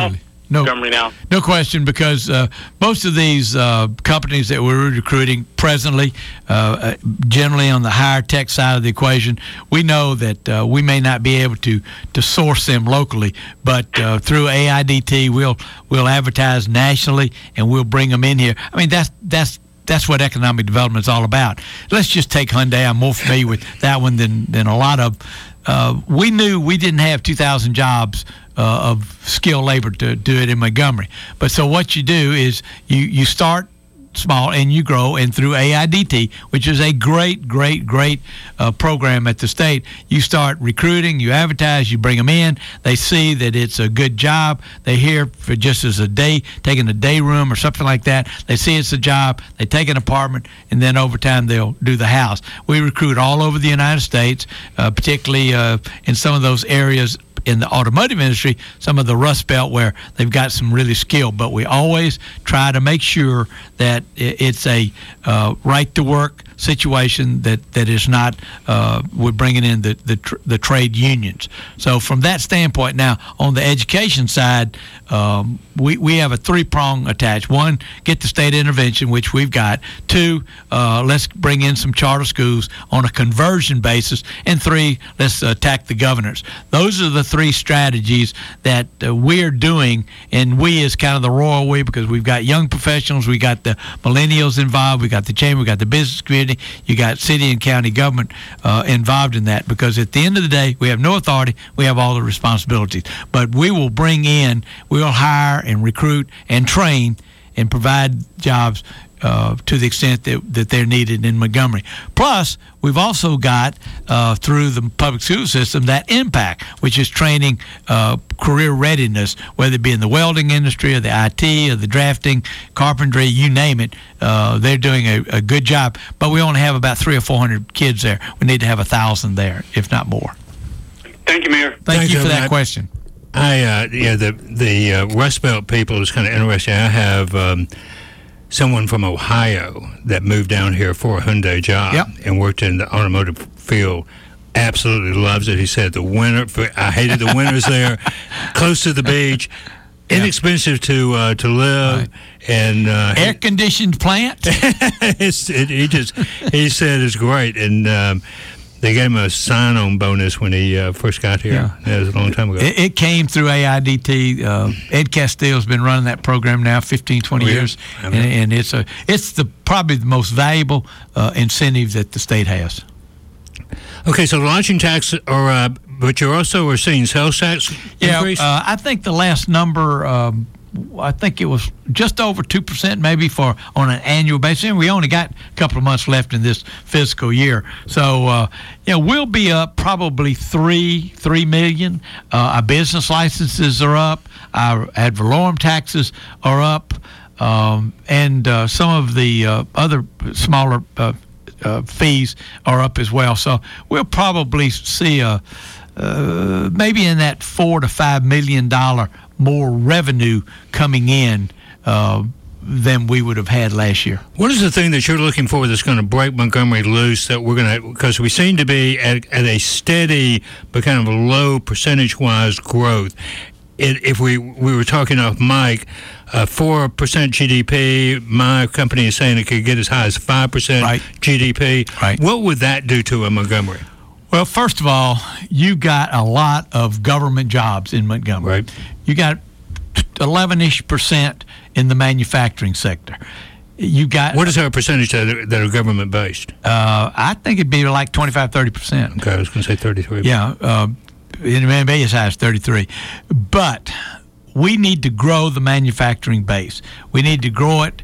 no, Montgomery now. No question, because uh, most of these uh, companies that we're recruiting presently, uh, generally on the higher tech side of the equation, we know that uh, we may not be able to, to source them locally, but uh, through A I D T, we'll we'll advertise nationally and we'll bring them in here. I mean, that's that's. That's what economic development is all about. Let's just take Hyundai. I'm more familiar with that one than, than a lot of. Uh, we knew we didn't have two thousand jobs uh, of skilled labor to do it in Montgomery. But so what you do is you, you start small and you grow, and through A I D T, which is a great, great, great uh, program at the state, you start recruiting, you advertise, you bring them in, they see that it's a good job, they hear for just as a day, taking a day room or something like that, they see it's a job, they take an apartment, and then over time they'll do the house. We recruit all over the United States, uh, particularly uh, in some of those areas in the automotive industry, some of the Rust Belt where they've got some really skill, but we always try to make sure that it's a uh, right-to-work situation that, that is not, uh, we're bringing in the, the, tr- the trade unions. So from that standpoint, now, on the education side, um, we, we have a three-prong attached. One, get the state intervention, which we've got. Two, uh, let's bring in some charter schools on a conversion basis. And three, let's attack the governors. Those are the three strategies that uh, we're doing, and we is kind of the royal we, because we've got young professionals, we got the millennials involved, we got the chamber, we got the business community, you got city and county government uh, involved in that, because at the end of the day, we have no authority, we have all the responsibilities. But we will bring in, we'll hire and recruit and train and provide jobs uh, to the extent that, that they're needed in Montgomery. Plus, we've also got, uh, through the public school system, that impact, which is training uh, career readiness, whether it be in the welding industry or the I T or the drafting, carpentry, you name it. Uh, they're doing a, a good job. But we only have about three or four hundred kids there. We need to have a thousand there, if not more. Thank you, Mayor. Thank Thanks, you for Matt. that question. I, uh, yeah, the the uh, Rust Belt people is kind of interesting. I have um, someone from Ohio that moved down here for a Hyundai job Yep. and worked in the automotive field. Absolutely loves it. He said the winter. I hated the winters there, close to the beach, inexpensive to uh, to live, Right. and uh, Air conditioned plant. it's, it, he just he said it's great, and um, they gave him a sign-on bonus when he uh, first got here. Yeah. That was a long time ago. It, it came through A I D T. Uh, Ed Castillo's been running that program now fifteen, twenty Oh, yeah. years, I and, know. and it's a it's the probably the most valuable uh, incentive that the state has. Okay, so lodging tax, or uh, but you also are seeing sales tax Yeah, increase? uh, I think the last number, um, I think it was just over two percent maybe for on an annual basis. And we only got a couple of months left in this fiscal year. So, uh, you know, we'll be up probably three, three million. Uh, our business licenses are up. Our ad valorem taxes are up. Um, and uh, some of the uh, other smaller uh, uh, fees are up as well. So we'll probably see a, uh, maybe in that four to five million dollar more revenue coming in uh, than we would have had last year. What is the thing that you're looking for that's going to break Montgomery loose, that we're going to, because we seem to be at, at a steady but kind of a low percentage-wise growth. It, if we we were talking off mic, uh, four percent G D P, my company is saying it could get as high as five percent Right. G D P. Right. What would that do to a Montgomery? Well, first of all, you got a lot of government jobs in Montgomery. Right. You got eleven-ish percent in the manufacturing sector. You got What is our percentage that are, that are government-based? Uh, I think it'd be like twenty-five, thirty percent. Okay, I was going to say thirty-three. Yeah, uh, it may be as high as thirty-three. But we need to grow the manufacturing base. We need to grow it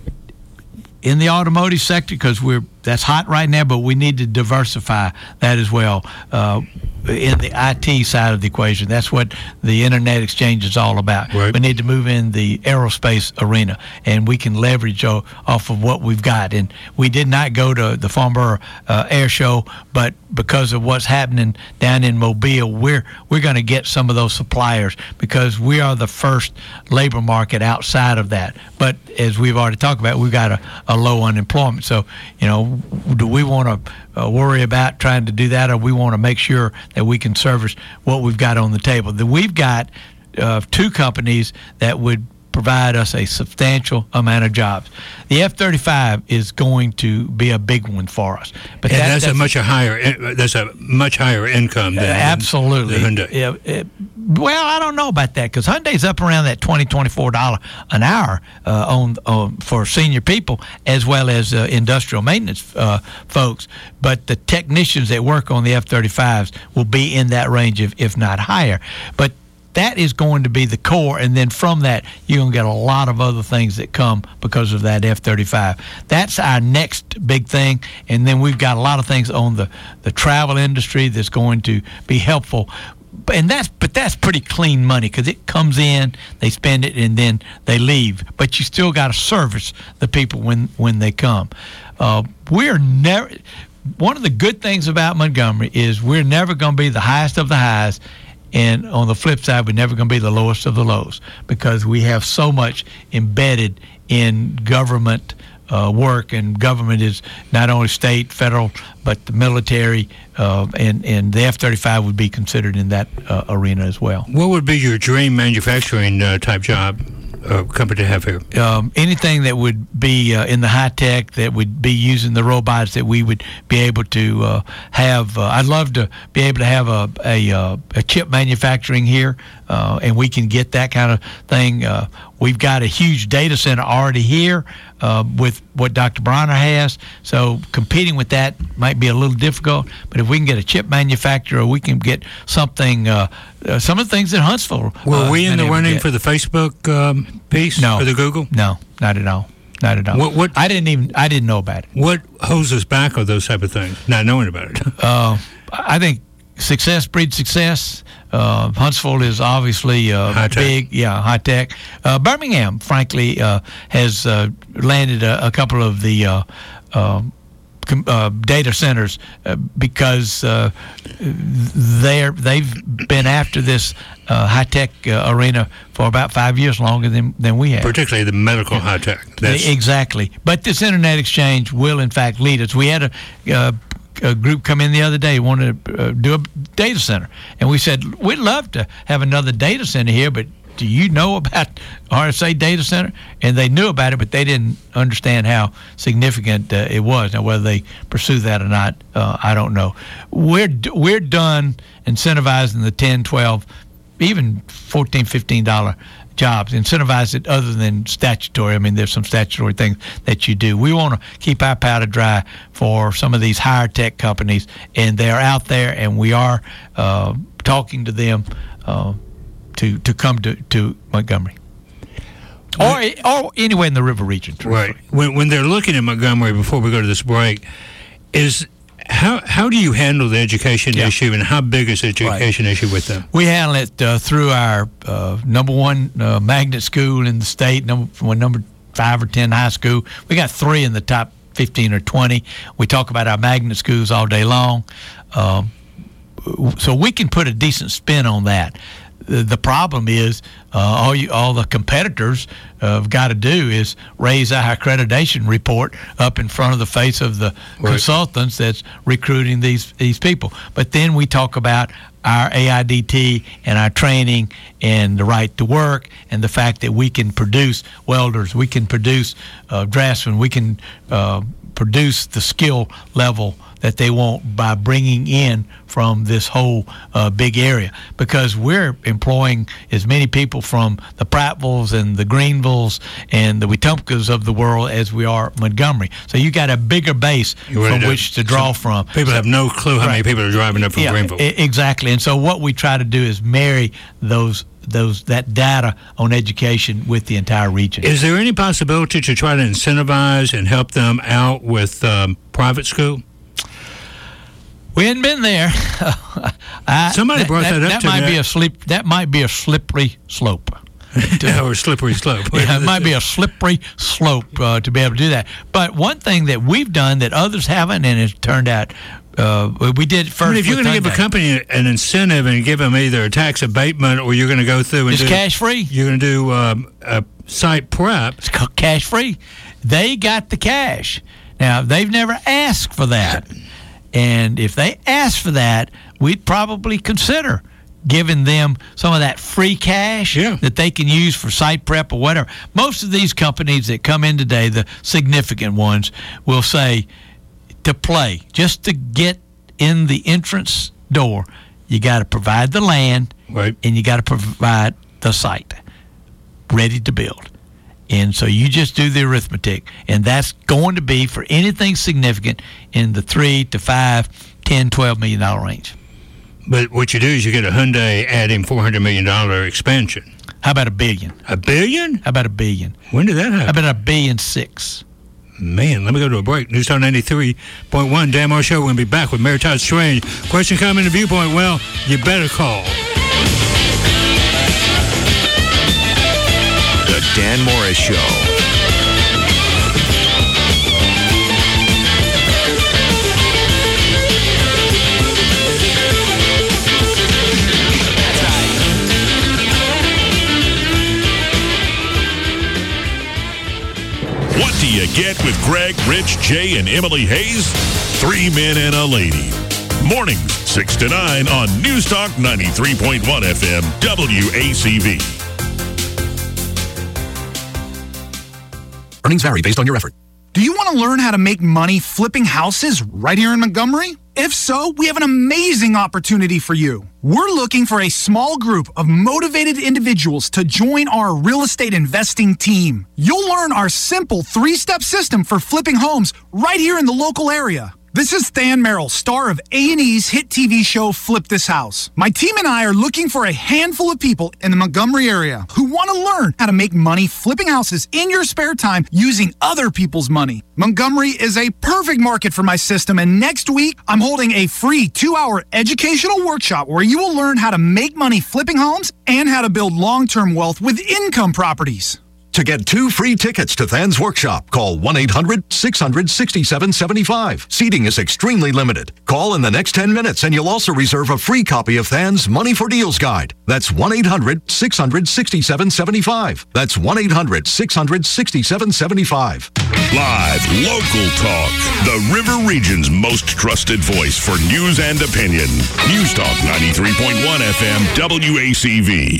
in the automotive sector because we're that's hot right now, but we need to diversify that as well. Uh, in the I T side of the equation, that's what the Internet Exchange is all about. Right. We need to move in the aerospace arena, and we can leverage o- off of what we've got. And we did not go to the Farnborough uh, Air Show, but because of what's happening down in Mobile, we're we're going to get some of those suppliers because we are the first labor market outside of that. But as we've already talked about, we've got a, a low unemployment. So, you know, do we want to uh, worry about trying to do that, or we want to make sure that we can service what we've got on the table? That we've got uh, two companies that would provide us a substantial amount of jobs. The F thirty-five is going to be a big one for us, but and that, that's, that's a much a higher that's a much higher income than absolutely. than Hyundai. Yeah, it, well, I don't know about that because Hyundai's up around that twenty, twenty-four dollars an hour uh, on, on for senior people as well as uh, industrial maintenance uh, folks. But the technicians that work on the F thirty-fives will be in that range, if, if not higher. But that is going to be the core, and then from that, you're going to get a lot of other things that come because of that F thirty-five. That's our next big thing, and then we've got a lot of things on the, the travel industry that's going to be helpful. And that's but that's pretty clean money because it comes in, they spend it, and then they leave. But you still got to service the people when, when they come. Uh, we're never one of the good things about Montgomery is we're never going to be the highest of the highs. And on the flip side, we're never going to be the lowest of the lows because we have so much embedded in government uh, work, and government is not only state, federal, but the military, uh, and, and the F thirty-five would be considered in that uh, arena as well. What would be your dream manufacturing uh, type job? Uh, company to have here? Um, anything that would be uh, in the high tech, that would be using the robots that we would be able to uh, have. Uh, I'd love to be able to have a a, uh, a chip manufacturing here, uh, and we can get that kind of thing. Uh, we've got a huge data center already here uh, with what Doctor Bronner has, so competing with that might be a little difficult. But if we can get a chip manufacturer, or we can get something. Uh, uh, some of the things in Huntsville. Were uh, we in the running for the Facebook um, piece? No. For the Google? No, not at all. Not at all. What, what? I didn't even. I didn't know about it. What holds us back on those type of things? Not knowing about it. uh, I think success breeds success. Uh, Huntsville is obviously uh, big, yeah, high tech. Uh, Birmingham, frankly, uh, has uh, landed a, a couple of the. Uh, uh, Uh, data centers uh, because uh, they're they've been after this uh, high tech uh, arena for about five years longer than than we have. Particularly the medical high tech. That's Exactly. But this internet exchange will in fact lead us. We had a, uh, a group come in the other day wanted to uh, do a data center, and we said we'd love to have another data center here, but do you know about R S A data center? And they knew about it, but they didn't understand how significant uh, it was. Now, whether they pursue that or not, uh, I don't know. We're we're done incentivizing the ten, twelve, even fourteen, fifteen dollar jobs. Incentivize it other than statutory. I mean, there's some statutory things that you do. We want to keep our powder dry for some of these higher tech companies, and they're out there, and we are uh, talking to them. Uh, to to come to, to Montgomery. Or, or anywhere in the river region. Right. When, when they're looking at Montgomery, before we go to this break, is how how do you handle the education yeah. issue, and how big is the education right. issue with them? We handle it uh, through our uh, number one uh, magnet school in the state, number one, number five or ten high school. We got three in the top fifteen or twenty. We talk about our magnet schools all day long. Um, so we can put a decent spin on that. The problem is uh, all you, all the competitors uh, have got to do is raise our accreditation report up in front of the face of the right. consultants that's recruiting these these people. But then we talk about our A I D T and our training and the right to work and the fact that we can produce welders, we can produce uh, draftsmen, we can uh, produce the skill level that they want by bringing in from this whole uh, big area, because we're employing as many people from the Prattville's and the Greenvilles and the Wetumpkas of the world as we are Montgomery. So you got a bigger base really from do. which to draw so from. People so, have no clue how right. many people are driving up from yeah, Greenville. I- exactly. And so what we try to do is marry those those that data on education with the entire region. Is there any possibility to try to incentivize and help them out with um, private school? We hadn't been there. I, Somebody that, brought that, that up that to might me. be a slip. That might be a slippery slope. or a slippery slope. Yeah, it might be a slippery slope uh, to be able to do that. But one thing that we've done that others haven't, and it turned out, uh, we did first. I mean, if you're going to give a company an incentive and give them either a tax abatement, or you're going to go through and it's do, cash free. You're going to do um, a site prep. It's cash free. They got the cash. Now they've never asked for that. And if they ask for that, we'd probably consider giving them some of that free cash yeah. that they can use for site prep or whatever. Most of these companies that come in today, the significant ones, will say to play, just to get in the entrance door, you got to provide the land, right. and you got to provide the site ready to build. And so you just do the arithmetic, and that's going to be for anything significant in the three to five, ten, twelve million dollar range. But what you do is you get a Hyundai adding four hundred million dollars expansion. How about a billion? A billion? How about a billion? When did that happen? How about a billion six? Man, let me go to a break. News Talk ninety-three point one, Dan Morris Show. We're going to be back with Mayor Todd Strange. Question, comment, and viewpoint. Well, you better call. The Dan Morris Show. What do you get with Greg, Rich, Jay, and Emily Hayes? Three men and a lady. Mornings, six to nine on News Talk ninety-three point one F M, W A C V. Earnings vary based on your effort. Do you want to learn how to make money flipping houses right here in Montgomery? If so, we have an amazing opportunity for you. We're looking for a small group of motivated individuals to join our real estate investing team. You'll learn our simple three-step system for flipping homes right here in the local area. This is Than Merrill, star of A and E's hit T V show Flip This House. My team and I are looking for a handful of people in the Montgomery area who want to learn how to make money flipping houses in your spare time using other people's money. Montgomery is a perfect market for my system, and next week I'm holding a free two-hour educational workshop where you will learn how to make money flipping homes and how to build long-term wealth with income properties. To get two free tickets to Than's workshop, call one eight hundred six hundred sixty-seven seventy-five. Seating is extremely limited. Call in the next ten minutes and you'll also reserve a free copy of Than's Money for Deals Guide. That's one eight hundred six hundred sixty-seven seventy-five. That's one eight hundred six hundred sixty-seven seventy-five. Live, local talk. The River Region's most trusted voice for news and opinion. News Talk ninety-three point one F M, W A C V.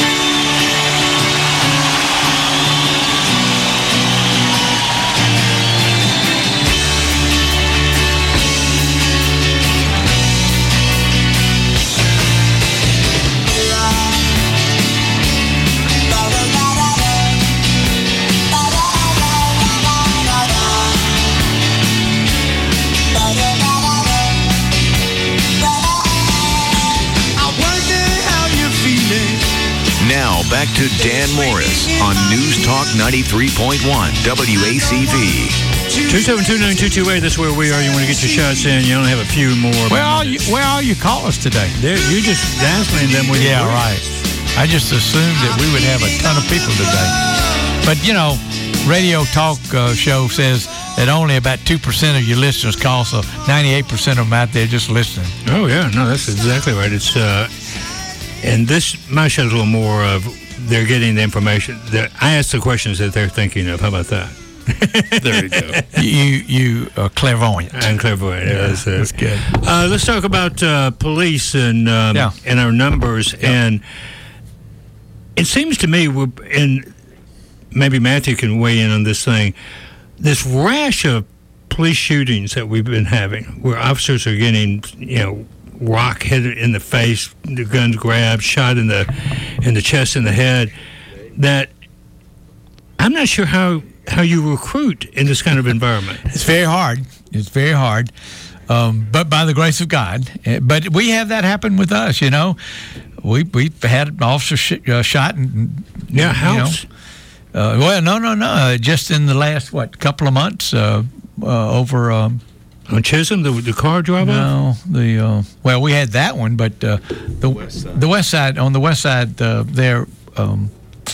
Now, back to Dan Morris on News Talk ninety-three point one, W A C V. two seven two, nine two two eight, that's where we are. You want to get your shots in. You only have a few more. Where are you, where are you callers today? They're, you're just dazzling them with Yeah, your right. I just assumed that we would have a ton of people today. But, you know, radio talk uh, show says that only about two percent of your listeners call, so ninety-eight percent of them out there just listening. Oh, yeah. No, that's exactly right. It's uh, and this, my show's a little more of they're getting the information. That I ask the questions that they're thinking of. How about that? There you go. You you are clairvoyant. I'm clairvoyant. Yeah, that's, uh, that's good. Uh, let's talk about uh, police and um, Yeah. and our numbers. Yeah. And it seems to me, we're, and maybe Matthew can weigh in on this thing, this rash of police shootings that we've been having, where officers are getting, you know, rock hit in the face, the guns grabbed, shot in the in the chest and the head. That I'm not sure how how you recruit in this kind of environment. It's very hard. It's very hard. Um, but by the grace of God. Uh, But we have that happen with us, you know. We, we've had an officer sh- uh, shot. And, Yeah, you house. know. Uh, well, no, no, no. Uh, just in the last, what, couple of months uh, uh, over... Um, On Chisholm, the, the car driver? No, the uh, well, we had that one, but uh, the west side. the west side on the west side uh, there. Um,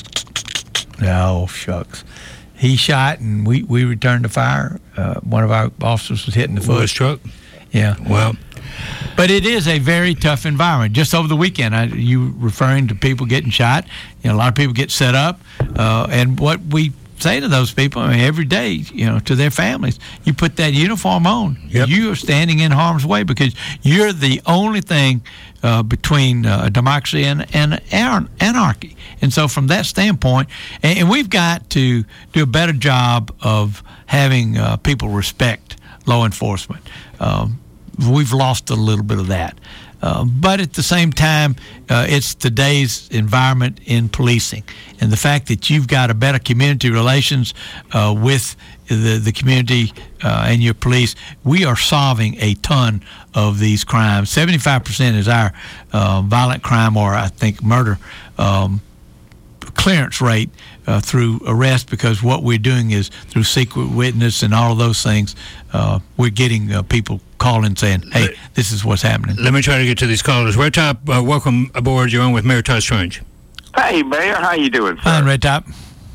oh shucks, he shot and we, we returned the fire. Uh, one of our officers was hit in the foot. Was truck? Yeah. Well, but it is a very tough environment. Just over the weekend, I, you referring to people getting shot. You know, a lot of people get set up, uh, and what we say to those people, I mean, every day, you know, to their families, you put that uniform on. Yep. You are standing in harm's way because you're the only thing uh, between uh, democracy and, and anarchy. And so from that standpoint, and, and we've got to do a better job of having uh, people respect law enforcement. Um, we've lost a little bit of that. Uh, but at the same time, uh, it's today's environment in policing. And the fact that you've got a better community relations uh, with the, the community uh, and your police, we are solving a ton of these crimes. seventy-five percent is our uh, violent crime, or I think murder, um, clearance rate uh, through arrest, because what we're doing is through secret witness and all of those things, uh, we're getting uh, people calling saying, hey, this is what's happening. Let me try to get to these callers. Red Top, uh, welcome aboard. You're on with Mayor Todd Strange. Hey, Mayor, how you doing, sir? Fine, Red Top.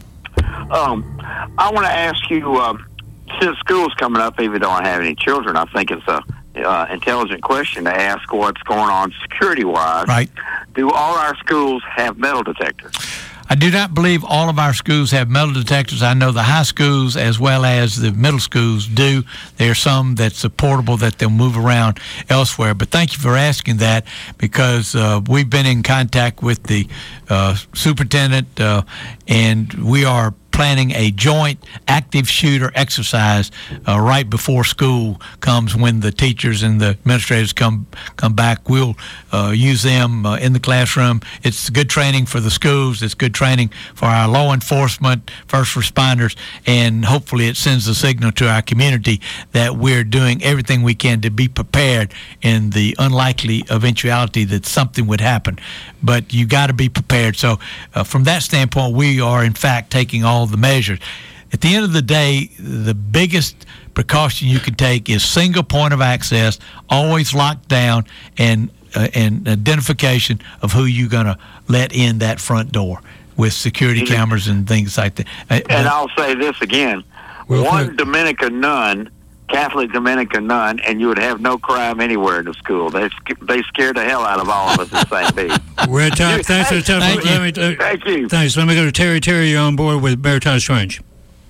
Um, I want to ask you, uh, since school's coming up, even though I have any children, I think it's a uh, intelligent question to ask what's going on security-wise. Right. Do all our schools have metal detectors? I do not believe all of our schools have metal detectors. I know the high schools as well as the middle schools do. There are some that's portable that they'll move around elsewhere. But thank you for asking that, because uh, we've been in contact with the uh, superintendent, uh, and we are planning a joint active shooter exercise uh, right before school comes, when the teachers and the administrators come come back. We'll uh, use them uh, in the classroom. It's good training for the schools. It's good training for our law enforcement, first responders, and hopefully it sends a signal to our community that we're doing everything we can to be prepared in the unlikely eventuality that something would happen. But you got to be prepared. So uh, from that standpoint, we are in fact taking all the measures. At the end of the day, the biggest precaution you can take is single point of access, always locked down, and uh, and identification of who you're going to let in that front door with security cameras and things like that. Uh, and I'll say this again. One Dominican nun, Catholic Dominican nun, and you would have no crime anywhere in the school. They they scared the hell out of all of us in Saint Pete. Red Top, thanks for the telephone. Thank you. Let me, uh, Thank you. Thanks. Let me go to Terry. Terry, you're on board with Mayor Todd Strange.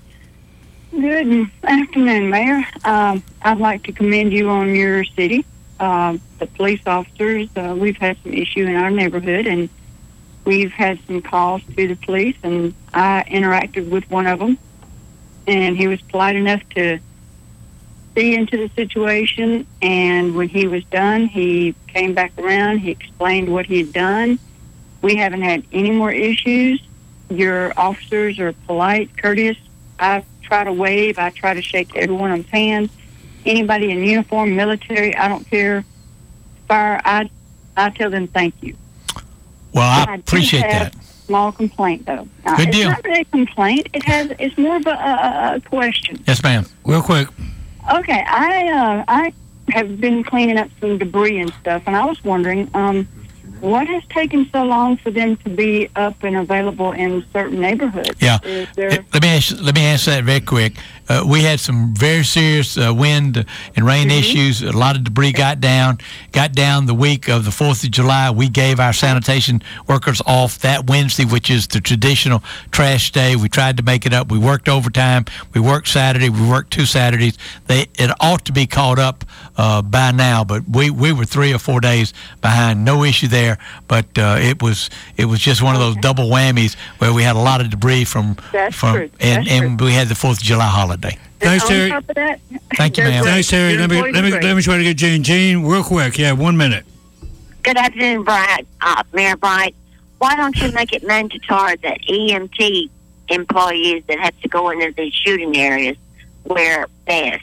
Good afternoon, Mayor. Um, I'd like to commend you on your city. Uh, the police officers, uh, we've had some issue in our neighborhood, and we've had some calls to the police, and I interacted with one of them, and he was polite enough to see into the situation, and when he was done, he came back around, he explained what he had done. We haven't had any more issues. Your officers are polite, courteous. I try to wave, I try to shake every one of them's hands. Anybody in uniform, military, I don't care, fire, I I tell them thank you. Well, I, I appreciate have that. A small complaint, though. Now, Good it's deal. not really a complaint. It has. It's more of a, a, a question. Yes, ma'am. Real quick. Okay, I uh, I have been cleaning up some debris and stuff, and I was wondering, um, what has taken so long for them to be up and available in certain neighborhoods? Yeah. Is there... Let me answer, let me answer that very quick. Uh, we had some very serious uh, wind and rain Mm-hmm. issues. A lot of debris got down. Got down the week of the fourth of July. We gave our sanitation workers off that Wednesday, which is the traditional trash day. We tried to make it up. We worked overtime. We worked Saturday. We worked two Saturdays. They It ought to be caught up uh, by now, but we, we were three or four days behind. No issue there, but uh, it was it was just one of those double whammies where we had a lot of debris from That's from true. and, That's and we had the fourth of July holiday. Thanks, on Terry. top of that, Thank you, they're ma'am. great. Thanks, Terry. Your Let me employees let are me great. let me try to get Jane. Jane, real quick. Yeah, one minute. Good afternoon, Bright, uh, Mayor Bright. Why don't you make it mandatory that E M T employees that have to go into these shooting areas wear vests?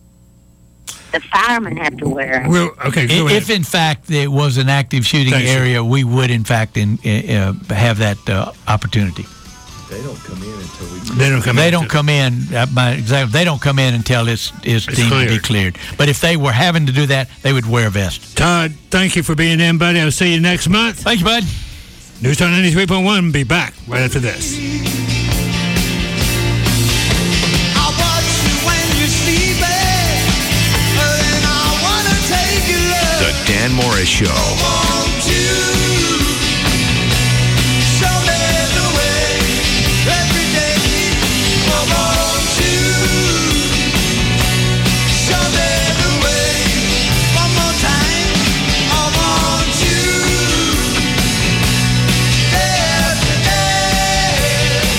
The firemen have to wear them. Well, okay, go if, ahead. if in fact there was an active shooting Thanks, area, we would in fact in, uh, have that uh, opportunity. They don't come in until we. They don't come They in. don't come in. Uh, my, exactly. They don't come in until it's it's, It's deemed to be cleared. cleared. But if they were having to do that, they would wear a vest. Todd, thank you for being in, buddy. I'll see you next month. Thank you, bud. News Talk ninety-three point one. Be back right after this. The Dan Morris Show.